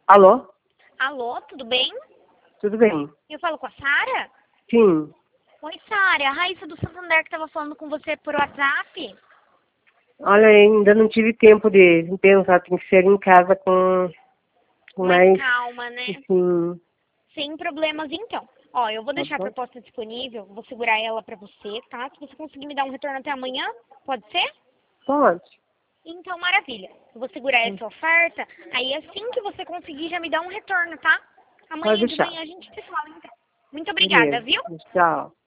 Alô? Alô, tudo bem? Tudo bem? Eu falo com a Sara? Sim. Oi, Sara, a Raíssa do Santander que estava falando com você por WhatsApp. Olha, ainda não tive tempo de pensar, tem que ser em casa com Mais mais, calma, né? assim... Sem problemas, então. Ó, eu vou Tá deixar a bom? proposta disponível, vou segurar ela pra você, tá? Se você conseguir me dar um retorno até amanhã, pode ser? Pode. Então, maravilha. Eu vou segurar essa oferta, aí assim que você conseguir já me dá um retorno, tá? Pode Amanhã de deixar. manhã a gente se fala, então. Muito obrigada, Beleza. viu? Tchau.